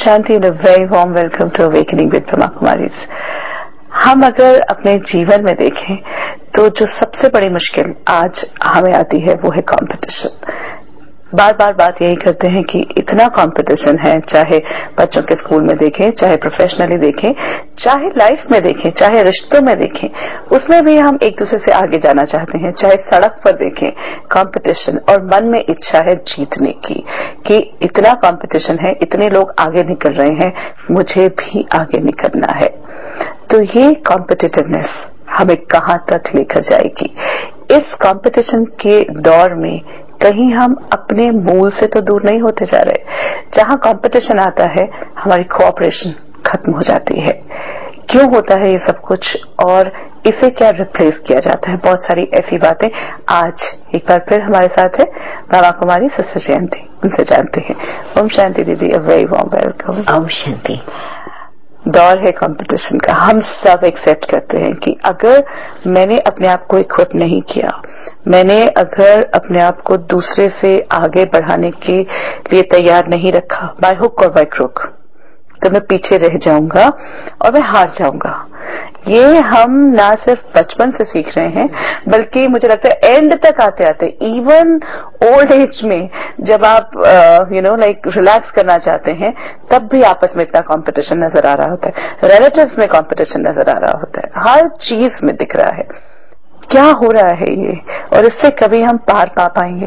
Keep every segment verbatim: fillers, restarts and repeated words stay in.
Shanti and a very warm welcome to Awakening with Brahma Kumaris. हम अगर अपने जीवन में देखें तो जो सबसे बड़ी मुश्किल आज हमें आती है वो है कंपटीशन। बार बार बात यही करते हैं कि इतना कंपटीशन है, चाहे बच्चों के स्कूल में देखें, चाहे प्रोफेशनली देखें, चाहे लाइफ में देखें, चाहे रिश्तों में देखें, उसमें भी हम एक दूसरे से आगे जाना चाहते हैं। चाहे सड़क पर देखें कंपटीशन, और मन में इच्छा है जीतने की कि इतना कंपटीशन है, इतने लोग आगे निकल रहे हैं, मुझे भी आगे निकलना है। तो ये कॉम्पिटिटिवनेस हमें कहां तक लेकर जाएगी? इस कंपटीशन के दौर में कहीं हम अपने मूल से तो दूर नहीं होते जा रहे। जहां कंपटीशन आता है हमारी कोऑपरेशन खत्म हो जाती है। क्यों होता है ये सब कुछ और इसे क्या रिप्लेस किया जाता है? बहुत सारी ऐसी बातें आज एक बार फिर हमारे साथ है ब्रह्मा कुमारी सिस्टर जयंती, उनसे जानते हैं। ओम शांति दीदी, अ वेरी वार्म वेलकम। ओम शांति। दौर है कंपटीशन का, हम सब एक्सेप्ट करते हैं कि अगर मैंने अपने आप को इक्विप नहीं किया, मैंने अगर अपने आप को दूसरे से आगे बढ़ाने के लिए तैयार नहीं रखा, बाय हुक और बाय क्रुक, तो मैं पीछे रह जाऊंगा और मैं हार जाऊंगा। ये हम ना सिर्फ बचपन से सीख रहे हैं, बल्कि मुझे लगता है एंड तक आते आते, इवन ओल्ड एज में जब आप यू नो लाइक रिलैक्स करना चाहते हैं, तब भी आपस में इतना कंपटीशन नजर आ रहा होता है, रिलेटिव्स में कंपटीशन नजर आ रहा होता है, हर चीज में दिख रहा है। क्या हो रहा है ये, और इससे कभी हम पार पा पाएंगे?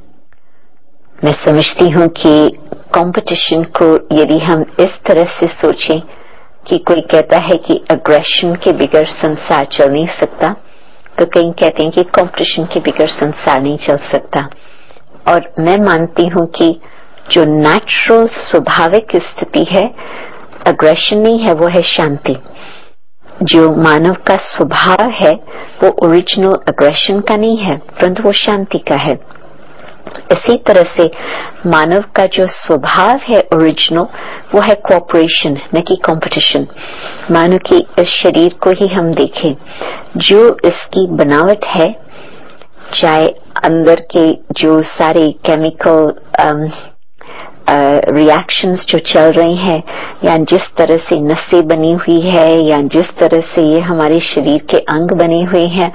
मैं समझती हूँ कि कंपटीशन को यदि हम इस तरह से सोचें कि कोई कहता है कि अग्रेशन के बगैर संसार चल नहीं सकता, तो कई कहते हैं कि कंपटीशन के बगैर संसार नहीं चल सकता। और मैं मानती हूँ कि जो नेचुरल स्वाभाविक स्थिति है अग्रेशन नहीं है, वो है शांति। जो मानव का स्वभाव है वो ओरिजिनल अग्रेशन का नहीं है, परंतु वो शांति का है। इसी तरह से मानव का जो स्वभाव है ओरिजिनल, वो है कोऑपरेशन, न कि कंपटीशन। मानो कि इस शरीर को ही हम देखें, जो इसकी बनावट है, चाहे अंदर के जो सारे केमिकल रिएक्शंस uh, जो चल रही हैं, या जिस तरह से नसें बनी हुई है, या जिस तरह से ये हमारे शरीर के अंग बने हुए हैं,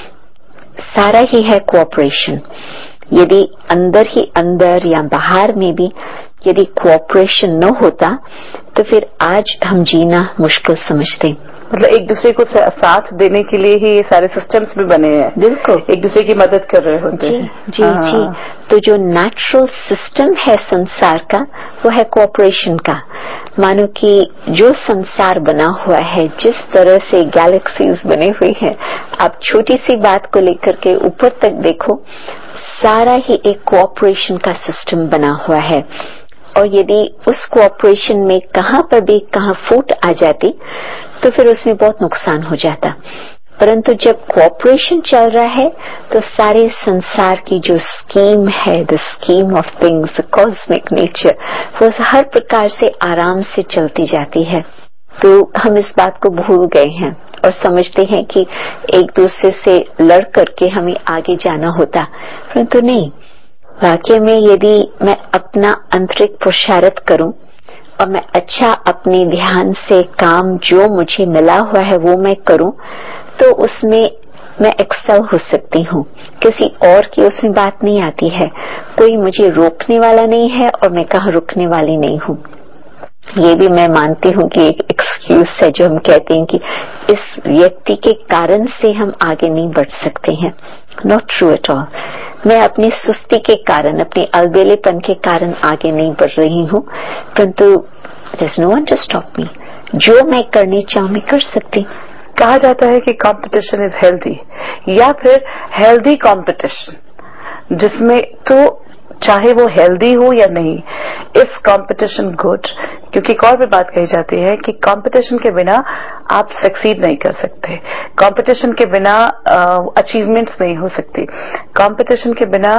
सारा ही है कोऑपरेशन। यदि अंदर ही अंदर या बाहर में भी यदि कोऑपरेशन न होता तो फिर आज हम जीना मुश्किल समझते। मतलब एक दूसरे को साथ देने के लिए ही ये सारे सिस्टम्स भी बने हैं। बिल्कुल, एक दूसरे की मदद कर रहे होते जी, हैं। जी जी। तो जो नेचुरल सिस्टम है संसार का, वो है कोऑपरेशन का। मानो कि जो संसार बना हुआ है, जिस तरह से गैलेक्सीज बने हुए हैं, आप छोटी सी बात को लेकर के ऊपर तक देखो, सारा ही एक कोऑपरेशन का सिस्टम बना हुआ है। और यदि उस कोऑपरेशन में कहां पर भी कहां फूट आ जाती तो फिर उसमें बहुत नुकसान हो जाता। परंतु जब कोऑपरेशन चल रहा है तो सारे संसार की जो स्कीम है, the scheme of things, the cosmic nature, वो हर प्रकार से आराम से चलती जाती है। तो हम इस बात को भूल गए हैं और समझते हैं कि एक दूसरे से लड़ करके हमें आगे जाना होता, परंतु नहीं। वाकई में यदि मैं अपना आंतरिक पुरुषार्थ करूं और मैं अच्छा अपने ध्यान से काम जो मुझे मिला हुआ है वो मैं करूं, तो उसमें मैं एक्सेल हो सकती हूँ। किसी और की उसमें बात नहीं आती है, कोई मुझे रोकने वाला नहीं है और मैं कहाँ रुकने वाली नहीं हूँ। ये भी मैं मानती हूँ कि एक एक्सक्यूज है जो हम कहते हैं कि इस व्यक्ति के कारण से हम आगे नहीं बढ़ सकते हैं। Not true at all. मैं अपनी सुस्ती के कारण, अपने अलबेलेपन के कारण आगे नहीं बढ़ रही हूँ, परंतु there is no one to stop me. जो मैं करनी चाहूँ मैं कर सकती। कहा जाता है कि कंपटीशन इज हेल्दी, या फिर हेल्दी कंपटीशन, जिसमें तो चाहे वो हेल्दी हो या नहीं, इस कंपटीशन गुड। क्योंकि एक और भी बात कही जाती है कि कंपटीशन के बिना आप सक्सीड नहीं कर सकते, कंपटीशन के बिना अचीवमेंट्स नहीं हो सकती, कंपटीशन के बिना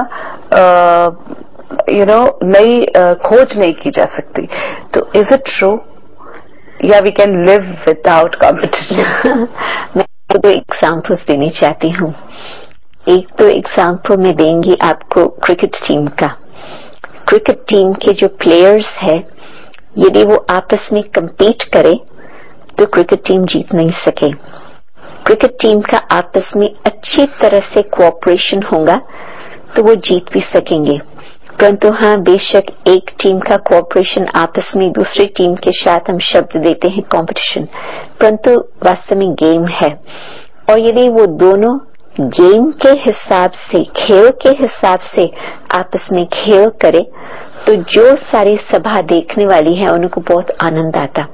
यू नो नई uh, खोज नहीं की जा सकती। तो इज इट ट्रू, या we can live without competition? मैं दो एग्जाम्पल्स देनी चाहती हूँ। एक तो एग्जाम्पल मैं देंगी आपको क्रिकेट टीम का। क्रिकेट टीम के जो प्लेयर्स है यदि वो आपस में compete करे तो क्रिकेट टीम जीत नहीं सके। क्रिकेट टीम का आपस में अच्छी तरह से कोऑपरेशन होगा तो वो जीत भी सकेंगे। परंतु हाँ, बेशक एक टीम का कोऑपरेशन आपस में दूसरी टीम के साथ हम शब्द देते हैं कंपटीशन, परंतु वास्तव में गेम है। और यदि वो दोनों गेम के हिसाब से, खेल के हिसाब से आपस में खेल करे तो जो सारी सभा देखने वाली है उनको बहुत आनंद आता।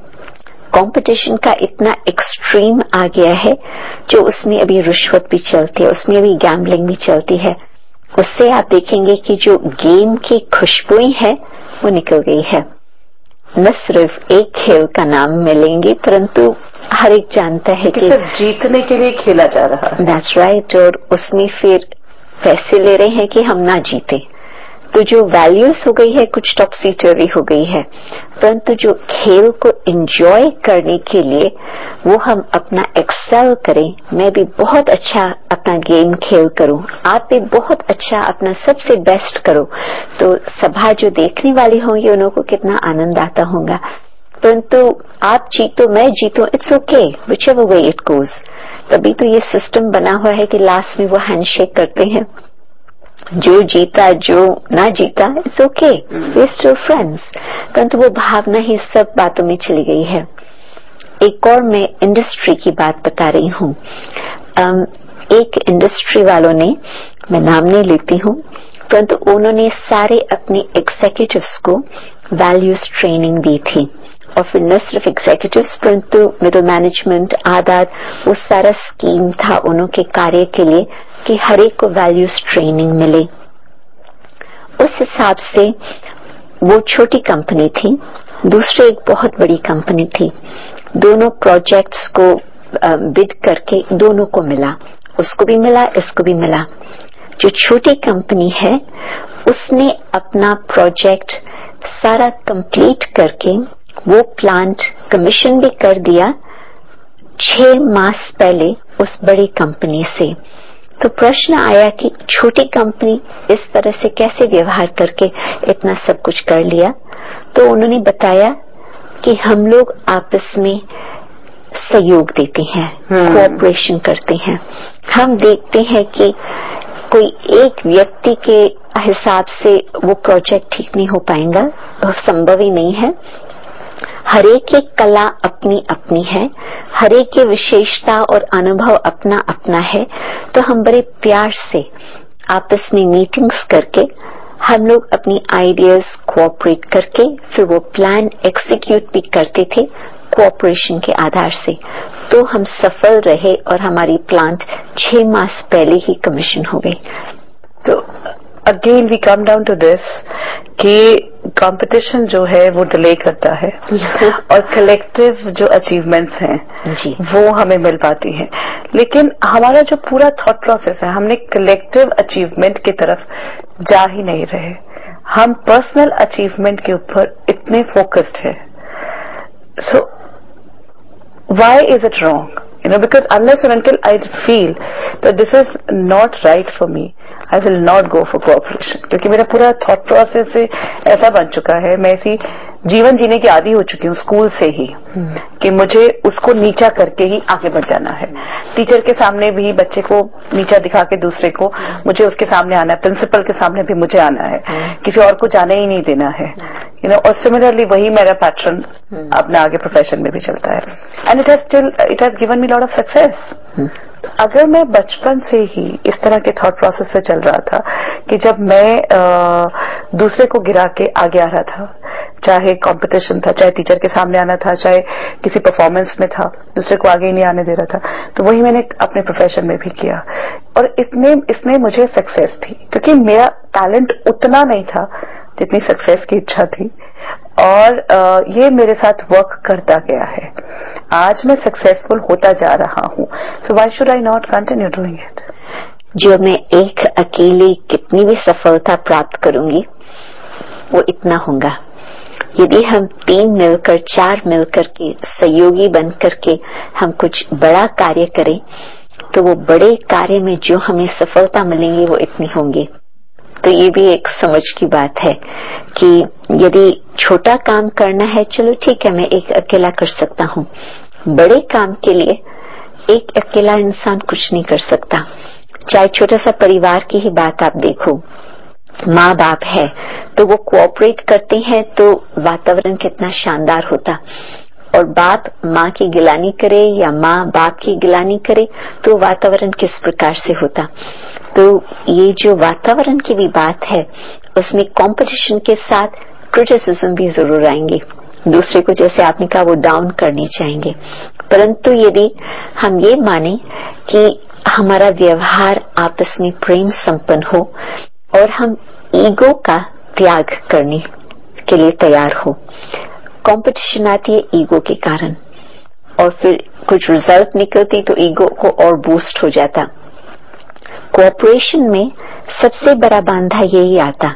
कंपटीशन का इतना एक्सट्रीम आ गया है जो उसमें अभी रिश्वत भी चलती है, उसमें अभी गैम्बलिंग भी चलती है। उससे आप देखेंगे कि जो गेम की खुशबू है वो निकल गई है। न सिर्फ एक खेल का नाम मिलेंगे परंतु हर एक जानता है कि सिर्फ जीतने के लिए खेला जा रहा है। That's right. और उसमें फिर पैसे ले रहे हैं कि हम ना जीते, तो जो वैल्यूज हो गई है कुछ टॉपसी टर्वी हो गई है। परंतु जो खेल को एंजॉय करने के लिए वो हम अपना एक्सेल करें, मैं भी बहुत अच्छा अपना गेम खेल करूं, आप भी बहुत अच्छा अपना सबसे बेस्ट करो, तो सभा जो देखने वाली होंगी उन लोगों को कितना आनंद आता होगा। परंतु आप जीतो मैं जीतो, it's okay whichever way it goes. तभी तो ये सिस्टम बना हुआ है कि लास्ट में वो हैंडशेक करते हैं, जो जीता जो ना जीता it's okay, we are still friends. परंतु वो भावना ही सब बातों में चली गई है। एक और मैं इंडस्ट्री की बात बता रही हूँ। एक इंडस्ट्री वालों ने, मैं नाम नहीं लेती हूँ, परंतु उन्होंने सारे अपने एग्जीक्यूटिव्स को वैल्यूज ट्रेनिंग दी थी। और फिर न सिर्फ एग्जीक्यूटिव्स परंतु मिडिल मैनेजमेंट आदि, वो सारा स्कीम था उनके कार्य के लिए कि हर एक को वैल्यूज ट्रेनिंग मिले। उस हिसाब से वो छोटी कंपनी थी, दूसरी एक बहुत बड़ी कंपनी थी। दोनों प्रोजेक्ट्स को बिड करके दोनों को मिला, उसको भी मिला इसको भी मिला। जो छोटी कंपनी है उसने अपना प्रोजेक्ट सारा कंप्लीट करके वो प्लांट कमीशन भी कर दिया छह मास पहले उस बड़ी कंपनी से। तो प्रश्न आया कि छोटी कंपनी इस तरह से कैसे व्यवहार करके इतना सब कुछ कर लिया। तो उन्होंने बताया कि हम लोग आपस में सहयोग देते हैं, कोऑपरेशन करते हैं। हम देखते हैं कि कोई एक व्यक्ति के हिसाब से वो प्रोजेक्ट ठीक नहीं हो पाएगा, वो संभव ही नहीं है। हरेक की कला अपनी अपनी है, हरेक की विशेषता और अनुभव अपना अपना है। तो हम बड़े प्यार से आपस में मीटिंग्स करके हम लोग अपनी आइडियाज कोऑपरेट करके फिर वो प्लान एग्जीक्यूट भी करते थे कोऑपरेशन के आधार से। तो हम सफल रहे और हमारी प्लांट छह मास पहले ही कमीशन हो गई। तो again we come down to this कि कंपटीशन जो है वो डिले करता है और कलेक्टिव जो अचीवमेंट्स हैं जी वो हमें मिल पाती हैं। लेकिन हमारा जो पूरा थॉट प्रोसेस है, हमने कलेक्टिव अचीवमेंट की तरफ जा ही नहीं रहे, हम पर्सनल अचीवमेंट के ऊपर इतने फोकस्ड है। So why is it wrong? You know, because unless and until I feel that this is not right for me, I will not go for cooperation. क्योंकि मेरा पूरा thought process से ऐसा बन चुका है, मैं ऐसी जीवन जीने की आदी हो चुकी हूँ स्कूल से ही hmm. कि मुझे उसको नीचा करके ही आगे बढ़ जाना है। टीचर के सामने भी बच्चे को नीचा दिखा के दूसरे को मुझे उसके सामने आना है, प्रिंसिपल के सामने भी मुझे आना है, किसी और को जाने ही नहीं देना है। यू नो, और सिमिलरली वही मेरा पैटर्न अपने आगे प्रोफेशन में भी चलता है। And it has still it has given me lot of success. अगर मैं बचपन से ही इस तरह के थॉट प्रोसेस से चल रहा था कि जब मैं आ, दूसरे को गिरा के आगे आ रहा था, चाहे कंपटीशन था, चाहे टीचर के सामने आना था, चाहे किसी परफॉर्मेंस में था, दूसरे को आगे ही नहीं आने दे रहा था, तो वही मैंने अपने प्रोफेशन में भी किया। और इसमें इसमें मुझे सक्सेस थी क्योंकि मेरा टैलेंट उतना नहीं था जितनी सक्सेस की इच्छा थी, और आ, ये मेरे साथ वर्क करता गया है। आज मैं सक्सेसफुल होता जा रहा हूँ। So why should I not continue doing it? जो मैं एक अकेली कितनी भी सफलता प्राप्त करूंगी वो इतना होगा। यदि हम तीन मिलकर, चार मिलकर के सहयोगी बन करके हम कुछ बड़ा कार्य करें तो वो बड़े कार्य में जो हमें सफलता मिलेंगी वो इतनी होंगी। तो ये भी एक समझ की बात है कि यदि छोटा काम करना है, चलो ठीक है, मैं एक अकेला कर सकता हूँ। बड़े काम के लिए एक अकेला इंसान कुछ नहीं कर सकता। चाहे छोटा सा परिवार की ही बात आप देखो, माँ बाप है तो वो कोऑपरेट करते हैं तो वातावरण कितना शानदार होता, और बाप माँ की गिलानी करे या माँ बाप की गिलानी करे तो वातावरण किस प्रकार से होता। तो ये जो वातावरण की भी बात है, उसमें कंपटीशन के साथ क्रिटिसिज्म भी जरूर आएंगे, दूसरे को जैसे आपने कहा वो डाउन करने चाहेंगे। परंतु यदि हम ये माने कि हमारा व्यवहार आपस में प्रेम संपन्न हो और हम ईगो का त्याग करने के लिए तैयार हो। कंपटीशन आती है ईगो के कारण, और फिर कुछ रिजल्ट निकलती तो ईगो को और बूस्ट हो जाता। कोऑपरेशन में सबसे बड़ा बांधा यही आता,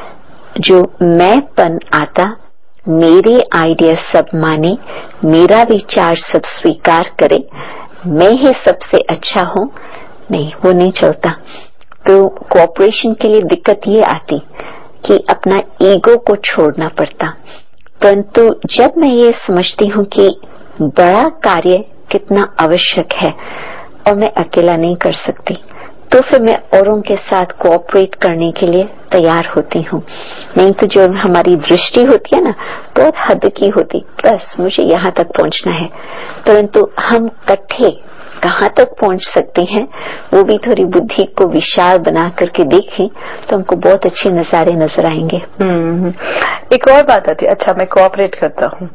जो मैंपन आता, मेरे आइडिया सब माने, मेरा विचार सब स्वीकार करे, मैं ही सबसे अच्छा हूं, नहीं वो नहीं चलता। तो कोऑपरेशन के लिए दिक्कत ये आती कि अपना ईगो को छोड़ना पड़ता। परंतु जब मैं ये समझती हूँ कि बड़ा कार्य कितना आवश्यक है और मैं अकेला नहीं कर सकती, तो फिर मैं औरों के साथ कोऑपरेट करने के लिए तैयार होती हूँ। नहीं तो जो हमारी दृष्टि होती है ना, बहुत हद की होती, बस मुझे यहाँ तक पहुँचना है। परंतु हम इकट्ठे कहाँ तक पहुँच सकते हैं, वो भी थोड़ी बुद्धि को विशाल बना करके देखें तो हमको बहुत अच्छे नजारे नजर आएंगे। हम्म एक और बात आती है, अच्छा मैं कोऑपरेट करता हूँ,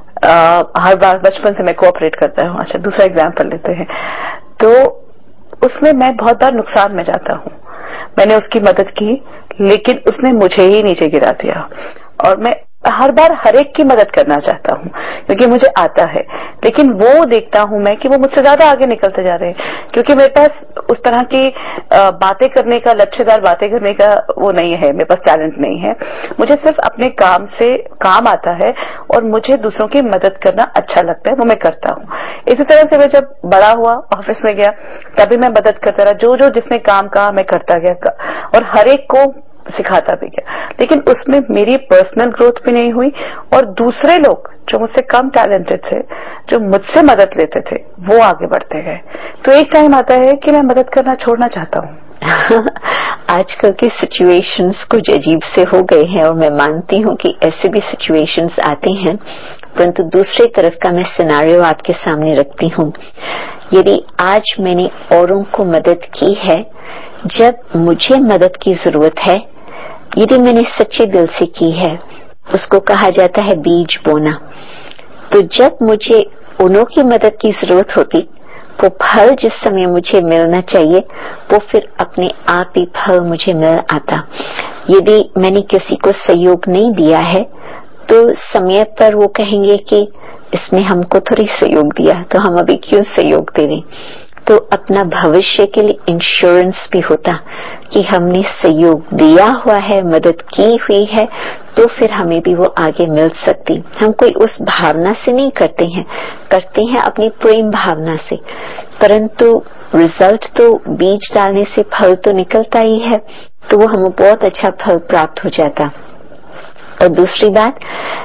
हर बार बचपन से मैं कोऑपरेट करता हूँ। अच्छा दूसरा एग्जाम्पल लेते हैं, तो उसमें मैं बहुत बार नुकसान में जाता हूँ। मैंने उसकी मदद की लेकिन उसने मुझे ही नीचे गिरा दिया, और मैं हर बार हर एक की मदद करना चाहता हूँ क्योंकि मुझे आता है, लेकिन वो देखता हूँ मैं कि वो मुझसे ज्यादा आगे निकलते जा रहे हैं, क्योंकि मेरे पास उस तरह की बातें करने का, लच्छेदार बातें करने का वो नहीं है, मेरे पास टैलेंट नहीं है। मुझे सिर्फ अपने काम से काम आता है और मुझे दूसरों की मदद करना अच्छा लगता है, वो मैं करता हूँ। इसी तरह से मैं जब बड़ा हुआ, ऑफिस में गया, तभी मैं मदद करता रहा, जो जो जिसने काम कहा मैं करता गया और हर एक को सिखाता भी गया, लेकिन उसमें मेरी पर्सनल ग्रोथ भी नहीं हुई और दूसरे लोग जो मुझसे कम टैलेंटेड थे, जो मुझसे मदद लेते थे, वो आगे बढ़ते गए। तो एक टाइम आता है कि मैं मदद करना छोड़ना चाहता हूँ। आजकल के सिचुएशंस कुछ अजीब से हो गए हैं और मैं मानती हूँ कि ऐसे भी सिचुएशंस आते हैं, परंतु दूसरे तरफ का मैं सिनेरियो आपके सामने रखती हूँ। यदि आज मैंने औरों को मदद की है जब मुझे मदद की जरूरत है, यदि मैंने सच्चे दिल से की है, उसको कहा जाता है बीज बोना। तो जब मुझे उन्हों की मदद की जरूरत होती, वो फल जिस समय मुझे मिलना चाहिए वो फिर अपने आप ही फल मुझे मिल आता। यदि मैंने किसी को सहयोग नहीं दिया है तो समय पर वो कहेंगे कि इसने हमको थोड़ी सहयोग दिया, तो हम अभी क्यों सहयोग दे रहे। तो अपना भविष्य के लिए इंश्योरेंस भी होता कि हमने सहयोग दिया हुआ है, मदद की हुई है, तो फिर हमें भी वो आगे मिल सकती। हम कोई उस भावना से नहीं करते हैं, करते हैं अपनी प्रेम भावना से, परंतु रिजल्ट तो बीज डालने से फल तो निकलता ही है, तो वो हमें बहुत अच्छा फल प्राप्त हो जाता। और दूसरी बात,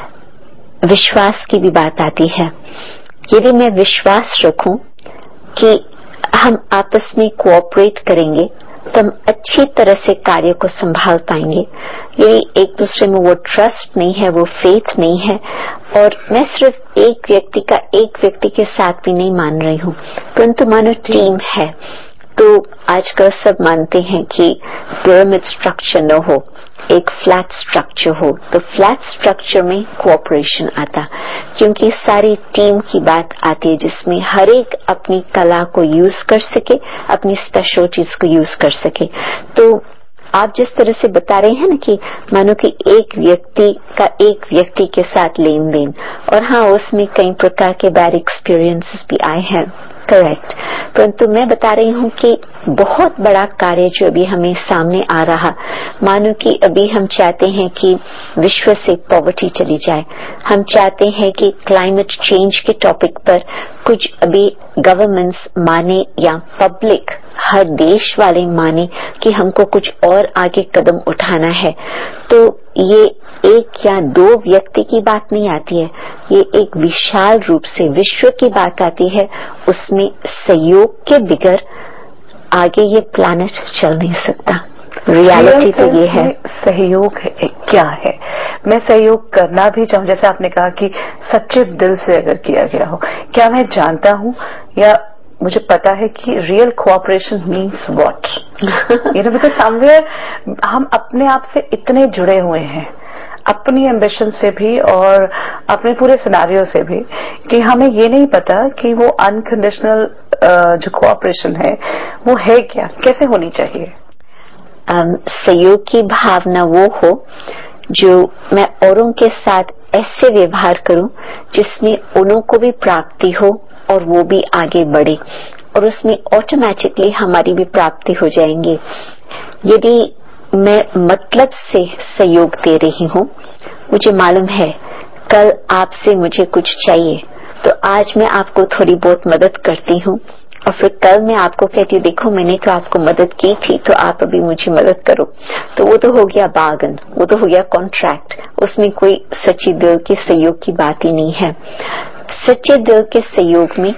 विश्वास की भी बात आती है। यदि मैं विश्वास रखूं कि हम आपस में कोऑपरेट करेंगे तो हम अच्छी तरह से कार्य को संभाल पाएंगे। यदि एक दूसरे में वो ट्रस्ट नहीं है, वो फेथ नहीं है, और मैं सिर्फ एक व्यक्ति का एक व्यक्ति के साथ भी नहीं मान रही हूँ, परंतु मानो टीम है, तो आजकल सब मानते हैं कि पिरामिड स्ट्रक्चर न हो, एक फ्लैट स्ट्रक्चर हो। तो फ्लैट स्ट्रक्चर में कोऑपरेशन आता, क्योंकि सारी टीम की बात आती है जिसमें हर एक अपनी कला को यूज कर सके, अपनी स्पेशलिटीज को यूज कर सके। तो आप जिस तरह से बता रहे हैं ना कि मानो कि एक व्यक्ति का एक व्यक्ति के साथ लेन देन, और हाँ उसमें कई प्रकार के बैड एक्सपीरियंसेस भी आए हैं, करेक्ट, परंतु मैं बता रही हूँ कि बहुत बड़ा कार्य जो अभी हमें सामने आ रहा, मानो कि अभी हम चाहते हैं कि विश्व से पॉवर्टी चली जाए, हम चाहते हैं कि क्लाइमेट चेंज के टॉपिक पर कुछ अभी गवर्नमेंट्स माने या पब्लिक हर देश वाले माने कि हमको कुछ और आगे कदम उठाना है। तो ये एक या दो व्यक्ति की बात नहीं आती है, ये एक विशाल रूप से विश्व की बात आती है। उसमें सहयोग के बगैर आगे ये प्लैनेट चल नहीं सकता। रियलिटी तो ये है। सहयोग है क्या है? मैं सहयोग करना भी चाहूँ, जैसे आपने कहा कि सच्चे दिल से अगर किया गया हो, क्या मैं जानता हूँ या मुझे पता है कि real cooperation means what? You know, because somewhere हम अपने आप से इतने जुड़े हुए हैं, अपनी एम्बिशन से भी और अपने पूरे सिनारियो से भी, कि हमें ये नहीं पता कि वो अनकंडीशनल जो कोऑपरेशन है वो है क्या, कैसे होनी चाहिए। um, सहयोग की भावना वो हो जो मैं औरों के साथ ऐसे व्यवहार करूं जिसमें उन्हों को भी प्राप्ति हो और वो भी आगे बढ़े, और उसमें ऑटोमेटिकली हमारी भी प्राप्ति हो जाएंगी। यदि मैं मतलब से सहयोग दे रही हूं, मुझे मालूम है कल आपसे मुझे कुछ चाहिए, तो आज मैं आपको थोड़ी बहुत मदद करती हूं और फिर कल मैं आपको कहती हूँ देखो मैंने तो आपको मदद की थी तो आप अभी मुझे मदद करो, तो वो तो हो गया बार्गन, वो तो हो गया कॉन्ट्रैक्ट। उसमें कोई सच्ची दिल के सहयोग की बात ही नहीं है। सच्चे दिल के सहयोग में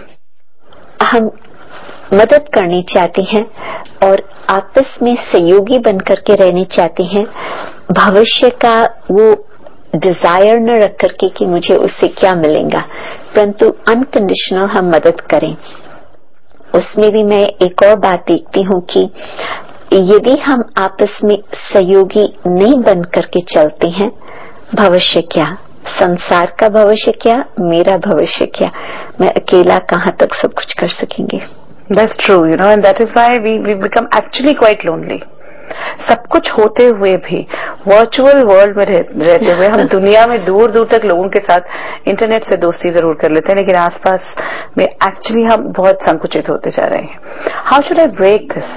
हम मदद करनी चाहते हैं और आपस में सहयोगी बन करके रहने चाहते हैं। भविष्य का वो डिजायर न रख करके कि मुझे उससे क्या मिलेगा, परंतु अनकंडीशनल हम मदद करें। उसमें भी मैं एक और बात देखती हूँ कि यदि हम आपस में सहयोगी नहीं बन करके चलते हैं, भविष्य क्या, संसार का भविष्य क्या, मेरा भविष्य क्या, मैं अकेला कहाँ तक सब कुछ कर सकेंगे। That's true, you know, and that is why we we become actually quite lonely. सब कुछ होते हुए भी वर्चुअल वर्ल्ड में रह, रहते हुए हम दुनिया में दूर दूर तक लोगों के साथ इंटरनेट से दोस्ती जरूर कर लेते हैं, लेकिन आसपास में एक्चुअली हम बहुत संकुचित होते जा रहे हैं। How should I break this,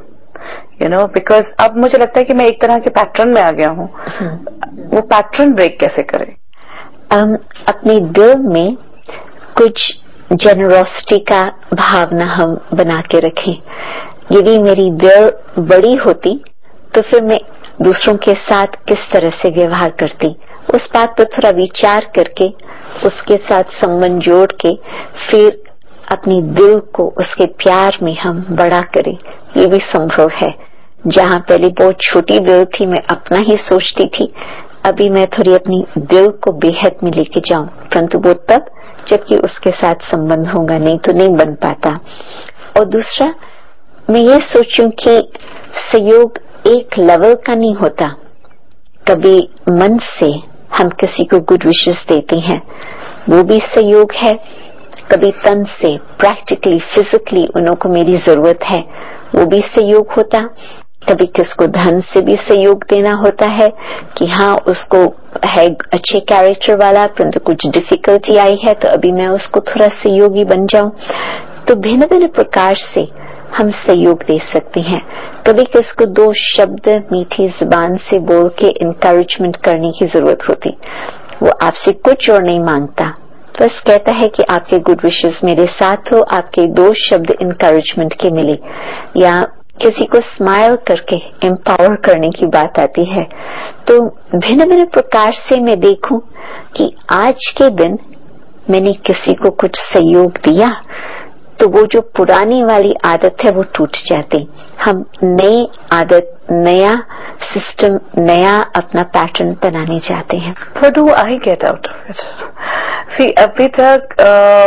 you know, because अब मुझे लगता है कि मैं एक तरह के पैटर्न में आ गया हूँ। वो पैटर्न ब्रेक कैसे करें? um, अपने दिल में कुछ जेनरोसिटी का भावना हम बना के रखें। यदि मेरी दिल बड़ी होती तो फिर मैं दूसरों के साथ किस तरह से व्यवहार करती, उस बात पर थोड़ा विचार करके उसके साथ संबंध जोड़ के फिर अपनी दिल को उसके प्यार में हम बड़ा करें, ये भी संभव है। जहाँ पहले बहुत छोटी दिल थी, मैं अपना ही सोचती थी, अभी मैं थोड़ी अपनी दिल को बेहद में लेके जाऊं, परंतु वो तब जबकि उसके साथ संबंध होगा, नहीं तो नहीं बन पाता। और दूसरा, मैं ये सोचूं कि सहयोग एक लेवल का नहीं होता। कभी मन से हम किसी को गुड विशेस देते हैं, वो भी सहयोग है। कभी तन से, प्रैक्टिकली, फिजिकली उन्हों को मेरी जरूरत है, वो भी सहयोग होता। कभी किसको धन से भी सहयोग देना होता है कि हाँ उसको है अच्छे कैरेक्टर वाला, परंतु कुछ डिफिकल्टी आई है तो अभी मैं उसको थोड़ा सहयोगी बन जाऊं। तो भिन्न भिन्न प्रकार से हम सहयोग दे सकते हैं। कभी किसको दो शब्द मीठी जुबान से बोल के इंकरेजमेंट करने की जरूरत होती, वो आपसे कुछ और नहीं मांगता, बस कहता है कि आपके गुड विशेस मेरे साथ हो, आपके दो शब्द इंकरेजमेंट के मिले। या किसी को स्माइल करके एम्पावर करने की बात आती है। तो भिन्न भिन्न प्रकार से मैं देखूं कि आज के दिन मैंने किसी को कुछ सहयोग दिया तो वो जो पुरानी वाली आदत है वो टूट जाती। हम नई आदत, नया सिस्टम, नया अपना पैटर्न बनाने चाहते हैं। What do I get out of it? See, अभी तक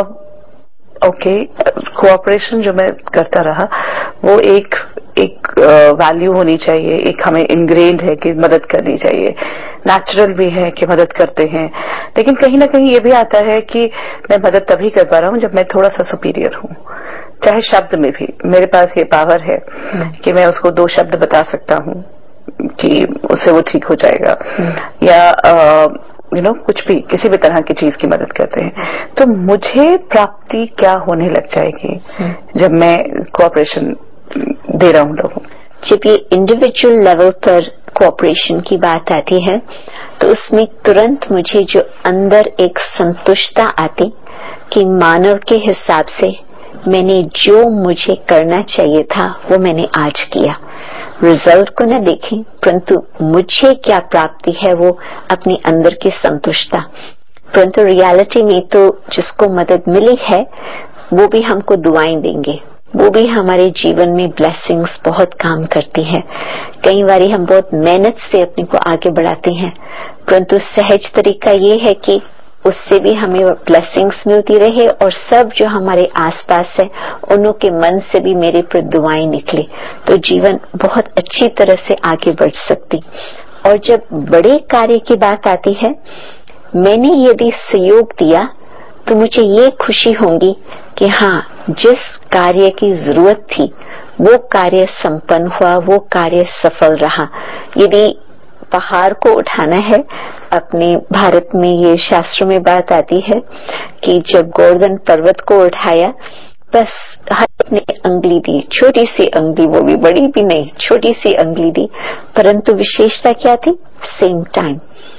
ओके कोऑपरेशन जो मैं करता रहा वो एक एक वैल्यू होनी चाहिए, एक हमें इनग्रेन्ड है कि मदद करनी चाहिए, नेचुरल भी है कि मदद करते हैं, लेकिन कहीं ना कहीं ये भी आता है कि मैं मदद तभी कर पा रहा हूँ जब मैं थोड़ा सा सुपीरियर हूँ। चाहे शब्द में भी मेरे पास ये पावर है कि मैं उसको दो शब्द बता सकता हूँ कि उससे वो ठीक हो जाएगा, या यू नो कुछ भी किसी भी तरह की चीज की मदद करते हैं, तो मुझे प्राप्ति क्या होने लग जाएगी जब मैं कोऑपरेशन दे रहा हूँ लोगों। जब ये इंडिविजुअल लेवल पर कोऑपरेशन की बात आती है तो उसमें तुरंत मुझे जो अंदर एक संतुष्टता आती कि मानव के हिसाब से मैंने जो मुझे करना चाहिए था वो मैंने आज किया। रिजल्ट को न देखें, परंतु मुझे क्या प्राप्ति है वो अपने अंदर की संतुष्टता। परंतु रियलिटी में तो जिसको मदद मिली है वो भी हमको दुआएं देंगे, वो भी हमारे जीवन में ब्लेसिंग्स बहुत काम करती है। कई बार हम बहुत मेहनत से अपने को आगे बढ़ाते हैं, परंतु सहज तरीका ये है कि उससे भी हमें ब्लेसिंग्स मिलती रहे और सब जो हमारे आसपास है उन्हों के मन से भी मेरे पर दुआएं निकले, तो जीवन बहुत अच्छी तरह से आगे बढ़ सकती। और जब बड़े कार्य की बात आती है, मैंने यदि सहयोग दिया तो मुझे ये खुशी होगी कि हाँ, जिस कार्य की जरूरत थी वो कार्य संपन्न हुआ, वो कार्य सफल रहा। यदि पहाड़ को उठाना है, अपने भारत में ये शास्त्रों में बात आती है कि जब गोवर्धन पर्वत को उठाया, बस हर ने अंगुली दी, छोटी सी अंगुली, वो भी बड़ी भी नहीं, छोटी सी अंगुली दी, परंतु विशेषता क्या थी? सेम टाइम,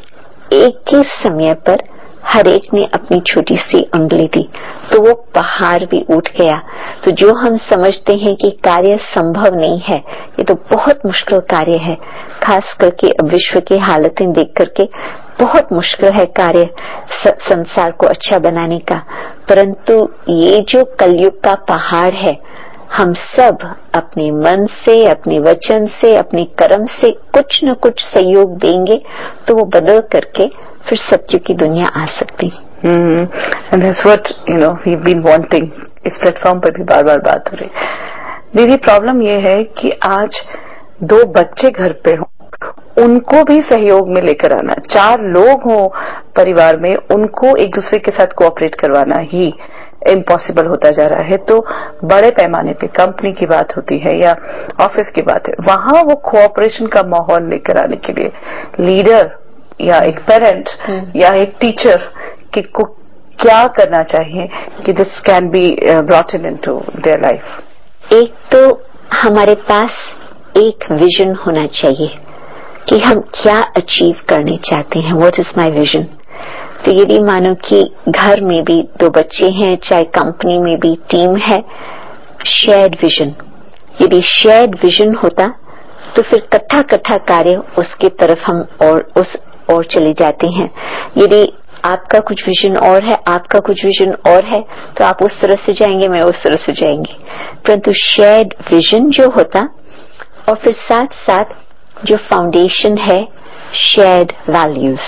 एक ही समय पर हर एक ने अपनी छोटी सी अंगुली दी, तो वो पहाड़ भी उठ गया। तो जो हम समझते हैं कि कार्य संभव नहीं है, ये तो बहुत मुश्किल कार्य है। खास करके विश्व की हालतें देख करके बहुत मुश्किल है कार्य संसार को अच्छा बनाने का। परंतु ये जो कलयुग का पहाड़ है, हम सब अपने मन से, अपने वचन से, अपने कर्म से कुछ न कुछ सहयोग देंगे तो वो बदल करके फिर सत्य की दुनिया आ सकती। And that's what you know we have been wanting. इस प्लेटफॉर्म पर भी बार बार बात हो रही। दीदी, प्रॉब्लम ये है कि आज दो बच्चे घर पे हों, उनको भी सहयोग में लेकर आना, चार लोग हों परिवार में, उनको एक दूसरे के साथ कोऑपरेट करवाना ही इम्पॉसिबल होता जा रहा है। तो बड़े पैमाने पे कंपनी की बात होती है या ऑफिस की बात है, वहां वो कोऑपरेशन का माहौल लेकर आने के लिए लीडर या एक पेरेंट या एक टीचर कि को क्या करना चाहिए कि this can be brought in into their life? एक तो हमारे पास एक विजन होना चाहिए कि हम क्या अचीव करने चाहते हैं, व्हाट इज माय विजन। तो यदि मानो कि घर में भी दो बच्चे हैं, चाहे कंपनी में भी टीम है, शेयर्ड विजन, यदि शेयर्ड विजन होता तो फिर कट्ठा कट्ठा कार्य उसके तरफ हम और उस और चले जाते हैं। यदि आपका कुछ विजन और है, आपका कुछ विजन और है, तो आप उस तरह से जाएंगे, मैं उस तरह से जाएंगे। परंतु शेयर्ड विजन जो होता और फिर साथ साथ जो फाउंडेशन है शेयर्ड वैल्यूज,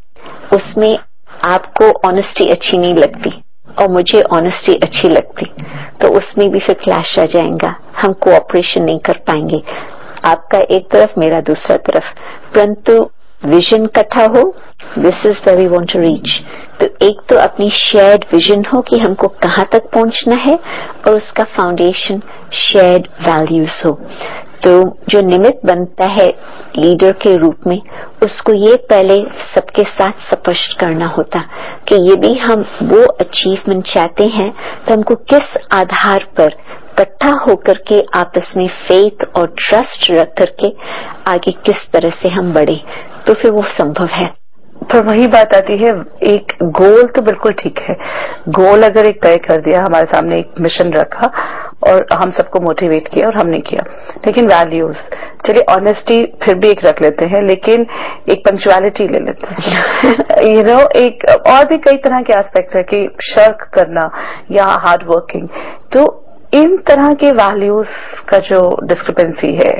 उसमें आपको ऑनेस्टी अच्छी नहीं लगती और मुझे ऑनेस्टी अच्छी लगती, तो उसमें भी फिर क्लैश आ जाएगा, हम कोऑपरेशन नहीं कर पाएंगे, आपका एक तरफ मेरा दूसरा तरफ। परंतु विजन इकट्ठा हो, this is where we want to reach. तो एक तो अपनी शेयर्ड विजन हो कि हमको कहां तक पहुंचना है और उसका फाउंडेशन शेयर्ड वैल्यूज हो। तो जो निमित्त बनता है लीडर के रूप में, उसको ये पहले सबके साथ स्पष्ट करना होता कि यदि हम वो अचीवमेंट चाहते हैं तो हमको किस आधार पर इकट्ठा होकर के आपस में फेथ और ट्रस्ट रख करके आगे किस तरह से हम बढ़े, तो फिर वो संभव है। पर वही बात आती है, एक गोल तो बिल्कुल ठीक है, गोल अगर एक तय कर दिया, हमारे सामने एक मिशन रखा और हम सबको मोटिवेट किया और हमने किया, लेकिन वैल्यूज, चलिए ऑनेस्टी फिर भी एक रख लेते हैं, लेकिन एक पंक्चुअलिटी ले लेते हैं यू नो एक और भी कई तरह के एस्पेक्ट है कि शर्क करना या हार्ड वर्किंग। तो इन तरह के वैल्यूज का जो डिस्क्रिपेंसी है,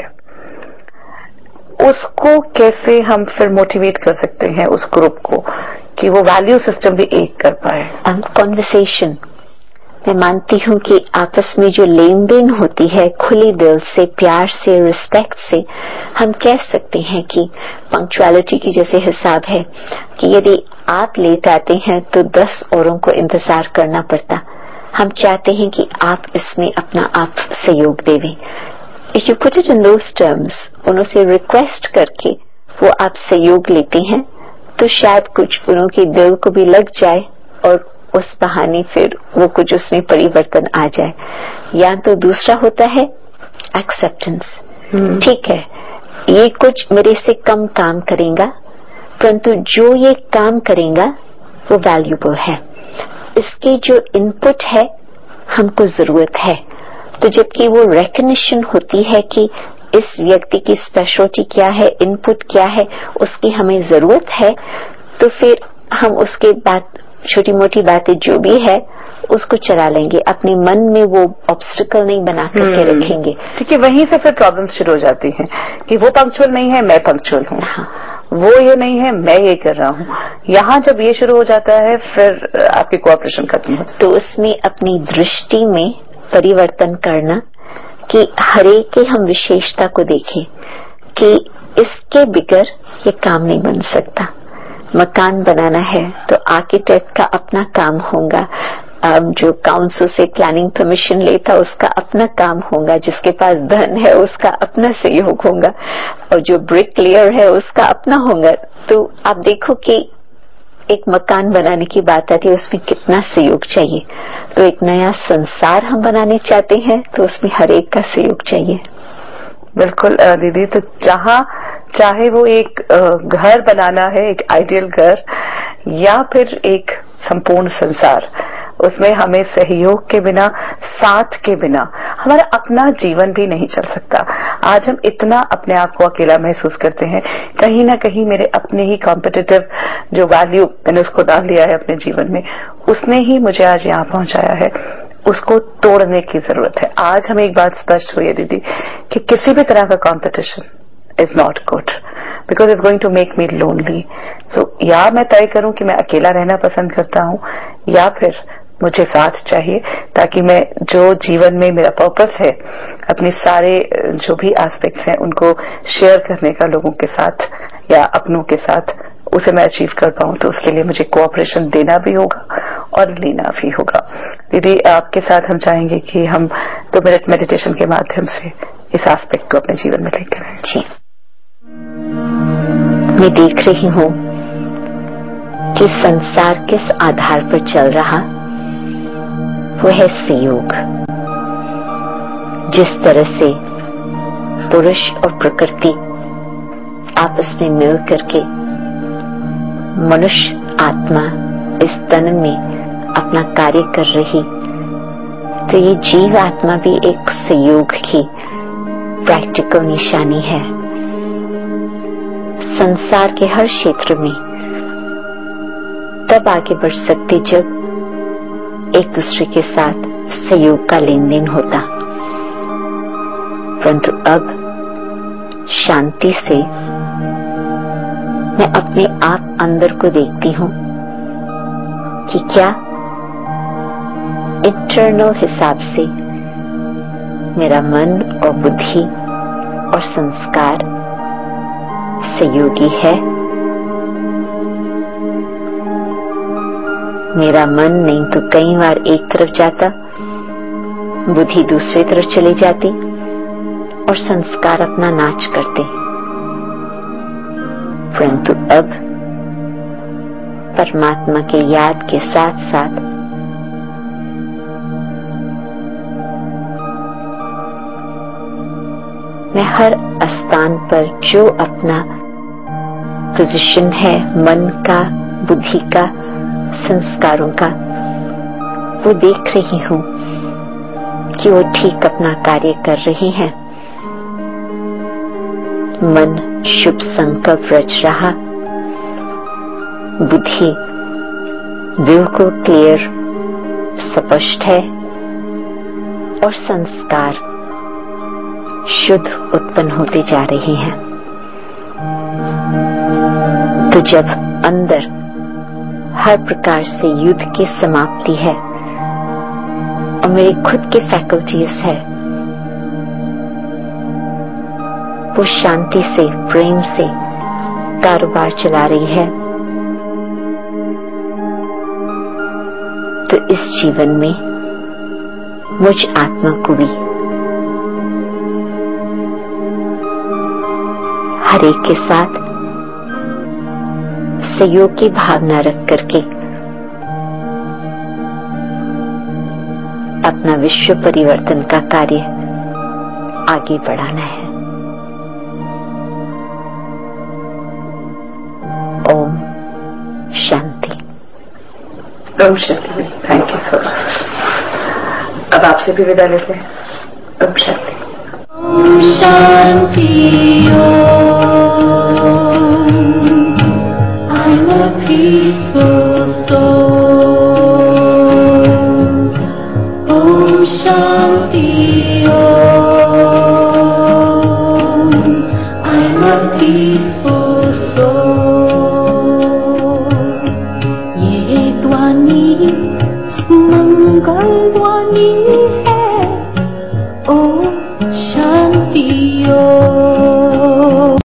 उसको कैसे हम फिर मोटिवेट कर सकते हैं उस ग्रुप को कि वो वैल्यू सिस्टम भी एक कर पाए? कॉन्वर्सेशन, मैं मानती हूँ कि आपस में जो लेन देन होती है खुले दिल से, प्यार से, रिस्पेक्ट से, हम कह सकते हैं कि पंक्चुअलिटी की जैसे हिसाब है कि यदि आप लेट आते हैं तो दस औरों को इंतजार करना पड़ता, हम चाहते हैं कि आप इसमें अपना आप सहयोग देवें। If you put it in those terms, उन्हों से रिक्वेस्ट करके वो आप सहयोग लेते हैं, तो शायद कुछ उन्हों के दिल को भी लग जाए और उस बहाने फिर वो कुछ उसमें परिवर्तन आ जाए। या तो दूसरा होता है एक्सेप्टेंस, ठीक है ये कुछ मेरे से कम काम करेगा, परंतु जो ये काम करेगा वो वैल्यूबल है, इसकी जो इनपुट है हमको जरूरत है। तो जबकि वो रिकग्निशन होती है कि इस व्यक्ति की स्पेशलिटी क्या है, इनपुट क्या है, उसकी हमें जरूरत है, तो फिर हम उसके बाद छोटी मोटी बातें जो भी है उसको चला लेंगे, अपने मन में वो ऑब्स्टिकल नहीं बना करके रखेंगे। क्योंकि वहीं से फिर प्रॉब्लम शुरू हो जाती हैं कि वो पंक्चुअल नहीं है, मैं पंक्चुअल हूँ। हाँ। वो ये नहीं है, मैं ये कर रहा हूँ। यहाँ जब ये शुरू हो जाता है फिर आपकी कोऑपरेशन खत्म हो जाती है। तो उसमें अपनी दृष्टि में परिवर्तन करना कि हरेक की हम विशेषता को देखें कि इसके बिगर ये काम नहीं बन सकता। मकान बनाना है तो आर्किटेक्ट का अपना काम होगा, जो काउंसिल से प्लानिंग परमिशन लेता उसका अपना काम होगा, जिसके पास धन है उसका अपना सहयोग होगा, और जो ब्रिकलेयर है उसका अपना होगा। तो आप देखो कि एक मकान बनाने की बात आती है, उसमें कितना सहयोग चाहिए। तो एक नया संसार हम बनाने चाहते हैं तो उसमें हर एक का सहयोग चाहिए। बिल्कुल दीदी, तो जहाँ चाहे वो एक घर बनाना है, एक आइडियल घर, या फिर एक संपूर्ण संसार, उसमें हमें सहयोग के बिना, साथ के बिना हमारा अपना जीवन भी नहीं चल सकता। आज हम इतना अपने आप को अकेला महसूस करते हैं, कहीं ना कहीं मेरे अपने ही कॉम्पिटिटिव जो वैल्यू मैंने उसको डाल लिया है अपने जीवन में, उसने ही मुझे आज यहाँ पहुंचाया है। उसको तोड़ने की जरूरत है। आज हमें एक बात स्पष्ट हुई है दीदी कि किसी भी तरह का competition is not good because it's going to make me lonely. So या मैं तय करूं कि मैं अकेला रहना पसंद करता हूं, या फिर मुझे साथ चाहिए, ताकि मैं जो जीवन में मेरा पर्पस है, अपने सारे जो भी एस्पेक्ट्स हैं उनको शेयर करने का लोगों के साथ या अपनों के साथ, उसे मैं अचीव कर पाऊं। तो उसके लिए मुझे कोऑपरेशन देना भी होगा और लेना भी होगा। दीदी, आपके साथ हम चाहेंगे कि हम दो मिनट मेडिटेशन के माध्यम से इस एस्पेक्ट को अपने जीवन में लेकर आए। जी, मैं देख रही हूँ कि संसार किस आधार पर चल रहा, वो है सहयोग। जिस तरह से पुरुष और प्रकृति आपस में मिल करके मनुष्य आत्मा इस तन में अपना कार्य कर रही, तो ये जीव आत्मा भी एक सहयोग की प्रैक्टिकल निशानी है। संसार के हर क्षेत्र में तब आगे बढ़ सकते जब एक दूसरे के साथ सहयोग का लेन देन होता, परंतु अब शांति से मैं अपने आप अंदर को देखती हूं कि क्या इंटरनल हिसाब से मेरा मन और बुद्धि और संस्कार सहयोगी है। मेरा मन नहीं तो कई बार एक तरफ जाता, बुद्धि दूसरी तरफ चली जाती और संस्कार अपना नाच करते। परंतु अब परमात्मा के याद के साथ साथ मैं हर स्थान पर जो अपना पोजीशन है, मन का, बुद्धि का, संस्कारों का, वो देख रही हूं कि वो ठीक अपना कार्य कर रही हैं। मन शुभ संकल्प रच रहा, बुद्धि बिल्कुल क्लियर स्पष्ट है और संस्कार शुद्ध उत्पन्न होते जा रहे हैं। तो जब अंदर हर प्रकार से युद्ध की समाप्ति है और मेरी खुद की फैकल्टीज है, वो शांति से, प्रेम से कारोबार चला रही है, तो इस जीवन में मुझ आत्मा को भी हर एक के साथ सहयोग की भावना रख करके अपना विश्व परिवर्तन का कार्य आगे बढ़ाना है। Om Shanti. Om Shanti. Thank you so much. अब आपसे भी विदा लेते हैं। ओम शांति। Shanti Om. I'm a peaceful soul. Om Shanti Om. I'm a peaceful soul. ये ध्वनि मंगल ध्वनि है. Om Shanti Om.